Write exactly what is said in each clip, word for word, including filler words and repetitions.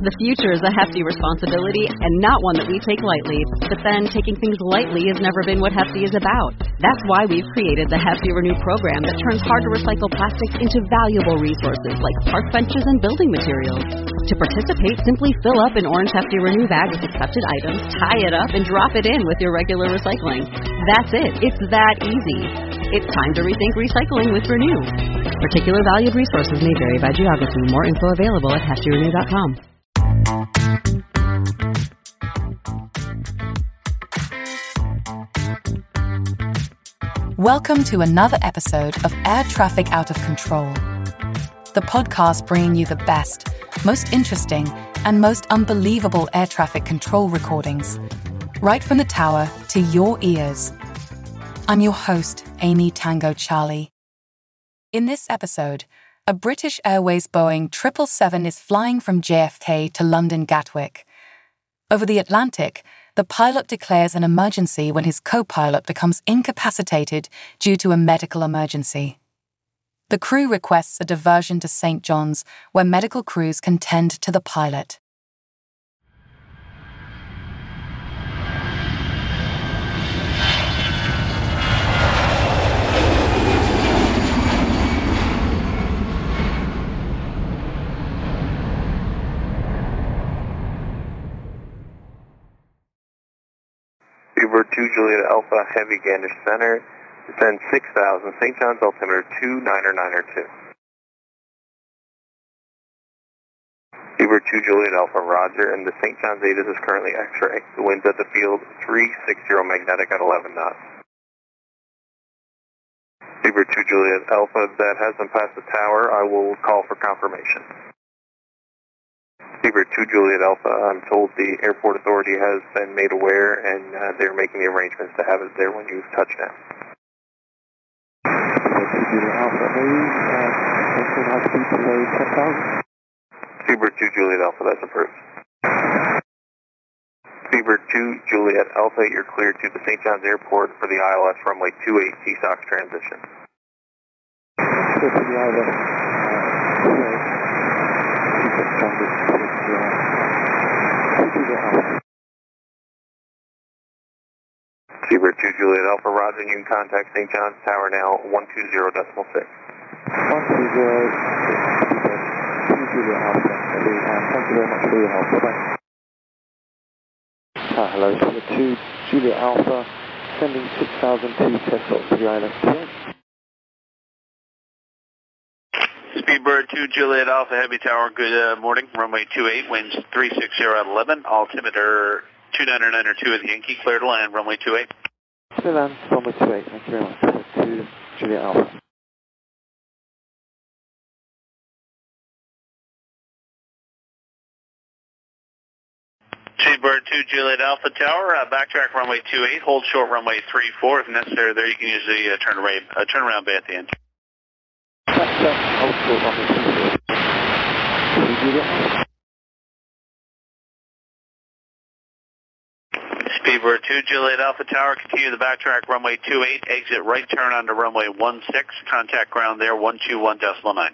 The future is a hefty responsibility and not one that we take lightly. But then, taking things lightly has never been what Hefty is about. That's why we've created the Hefty Renew program that turns hard-to-recycle plastics into valuable resources like park benches and building materials. To participate, simply fill up an orange Hefty Renew bag with accepted items, tie it up, and drop it in with your regular recycling. That's it. It's that easy. It's time to rethink recycling with Renew. Particular valued resources may vary by geography. More info available at hefty renew dot com. Welcome to another episode of Air Traffic Out of Control, the podcast bringing you the best, most interesting, and most unbelievable air traffic control recordings, right from the tower to your ears. I'm your host, Amy Tango Charlie. In this episode, a British Airways Boeing triple seven is flying from J F K to London Gatwick. Over the Atlantic, the pilot declares an emergency when his co-pilot becomes incapacitated due to a medical emergency. The crew requests a diversion to Saint John's, where medical crews can tend to the pilot. Uber two Juliet Alpha Heavy Gander Center, descend six thousand, Saint John's altimeter two niner niner two. Uber two Juliet Alpha, roger, and the Saint John's ATIS is currently X-ray. The wind's at the field three sixty magnetic at eleven knots. Uber two Juliet Alpha, that hasn't passed the tower. I will call for confirmation. Uber two Juliet Alpha, I'm told the airport authority has been made aware and uh, they're making the arrangements to have it there when you touch down. Uber two Juliet Alpha, that's approved. Uber two Juliet Alpha, you're cleared to the Saint John's Airport for the I L S runway two eight T SOX transition. Uber two Juliet Alpha, roger, and you can contact Saint John's Tower now, one two zero decimal six. one two zero, two Juliet Alpha, thank you very much for your help, bye-bye. Uh, hello, two Juliet Alpha, sending six thousand two test slots to the I L S. Speedbird two Juliet Alpha Heavy Tower, good uh, morning, runway two eight, winds three sixty at eleven, altimeter two niner niner two at Yankee, clear to land, runway two eight. Clear land, runway two eight, thank you very much, two Juliet Alpha. Speedbird two Juliet Alpha Tower, uh, backtrack runway two eight, hold short runway three four, if necessary there you can use the uh, turn array, uh, turnaround bay at the end. Hold short runway two four. two Juliet Alpha. Speedbird two Juliet Alpha Tower, continue the backtrack runway two eight, exit right turn onto runway one six, contact ground there one two one decimal nine.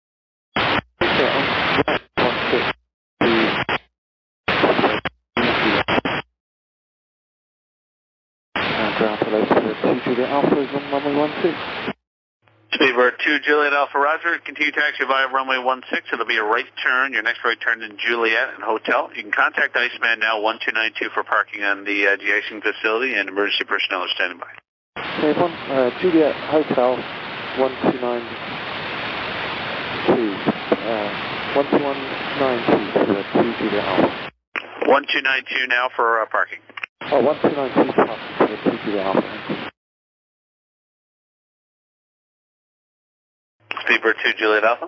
Ground hello to two Juliet Alpha is on runway one six. Speedbird two Juliet Alpha, roger. Continue taxi via runway one six. It'll be a right turn. Your next right turn in Juliet and Hotel. You can contact Iceman now, one two nine two, for parking on the uh, de-icing facility, and emergency personnel are standing by. Okay, one, uh, Juliet Hotel, one two nine two. Uh, one two one nine two to uh, two Juliet Alpha. one two nine two now for uh, parking. Oh, one two nine two to parking to two Juliet Alpha. Speedbird two Juliet Alpha.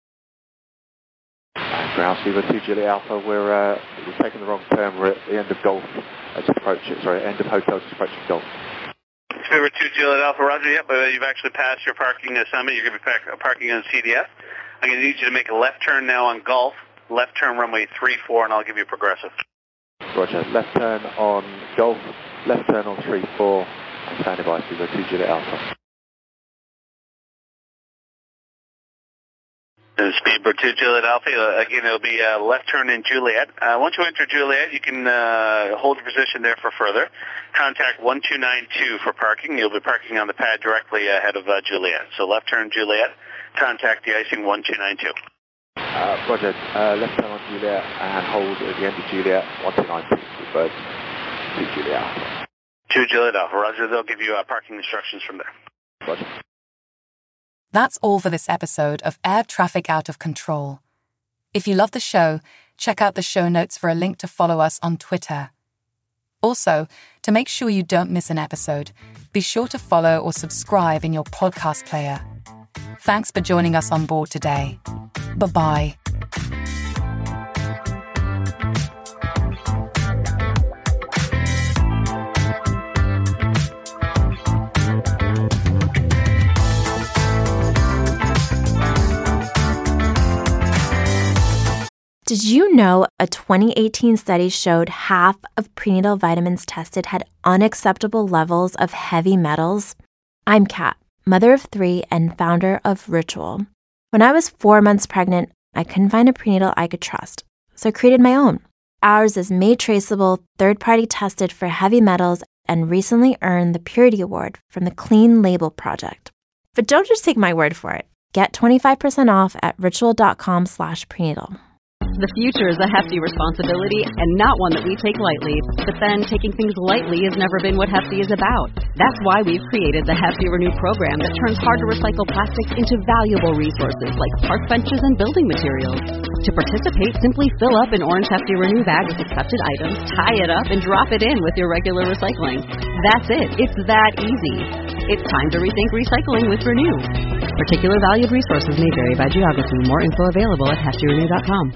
Ground Speedbird two Juliet Alpha, we're, uh, we're taking the wrong turn, we're at the end of Golf, uh, just approaching, sorry, end of Hotel, just approaching Golf. Speedbird two Juliet Alpha, roger, yep, but you've actually passed your parking assignment, you're going to be pack, uh, parking on C D F. I'm going to need you to make a left turn now on Golf, left turn runway three four, and I'll give you progressive. Roger, left turn on Golf, left turn on three four, standing by Speedbird two Juliet Alpha. And Speedbird two Juliet Alpha, uh, again, it'll be uh, left turn in Juliet. Uh, once you enter Juliet, you can uh, hold your position there for further. Contact one two nine two for parking. You'll be parking on the pad directly ahead of uh, Juliet. So left turn Juliet, contact de-icing one two nine two. Uh, Roger, uh, left turn on Juliet and hold at the end of Juliet, one two nine two, Speedbird two Juliet Alpha. two Juliet Alpha, Roger. They'll give you uh, parking instructions from there. Roger. That's all for this episode of Air Traffic Out of Control. If you love the show, check out the show notes for a link to follow us on Twitter. Also, to make sure you don't miss an episode, be sure to follow or subscribe in your podcast player. Thanks for joining us on board today. Bye-bye. Did you know a twenty eighteen study showed half of prenatal vitamins tested had unacceptable levels of heavy metals? I'm Kat, mother of three and founder of Ritual. When I was four months pregnant, I couldn't find a prenatal I could trust, so I created my own. Ours is made traceable, third-party tested for heavy metals, and recently earned the Purity Award from the Clean Label Project. But don't just take my word for it. Get twenty-five percent off at ritual.com slash prenatal. The future is a hefty responsibility and not one that we take lightly. But then taking things lightly has never been what Hefty is about. That's why we've created the Hefty Renew program that turns hard-to-recycle plastics into valuable resources like park benches and building materials. To participate, simply fill up an orange Hefty Renew bag with accepted items, tie it up, and drop it in with your regular recycling. That's it. It's that easy. It's time to rethink recycling with Renew. Particular valued resources may vary by geography. More info available at hefty renew dot com.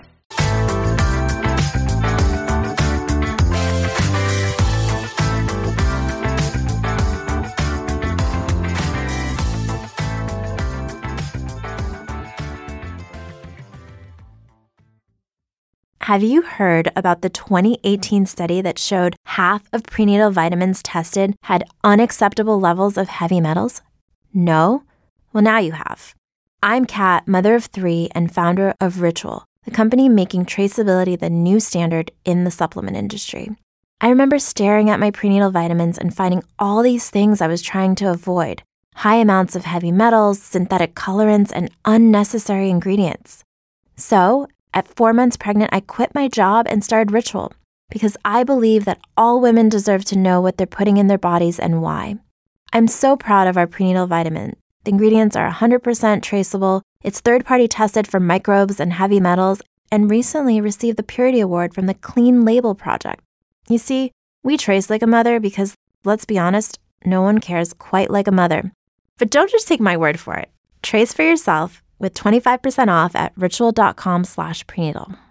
Have you heard about the twenty eighteen study that showed half of prenatal vitamins tested had unacceptable levels of heavy metals? No? Well, now you have. I'm Kat, mother of three and founder of Ritual, the company making traceability the new standard in the supplement industry. I remember staring at my prenatal vitamins and finding all these things I was trying to avoid: high amounts of heavy metals, synthetic colorants, and unnecessary ingredients. So, at four months pregnant, I quit my job and started Ritual because I believe that all women deserve to know what they're putting in their bodies and why. I'm so proud of our prenatal vitamin. The ingredients are one hundred percent traceable, it's third-party tested for microbes and heavy metals, and recently received the Purity Award from the Clean Label Project. You see, we trace like a mother because, let's be honest, no one cares quite like a mother. But don't just take my word for it. Trace for yourself with twenty-five percent off at ritual.com slash prenatal.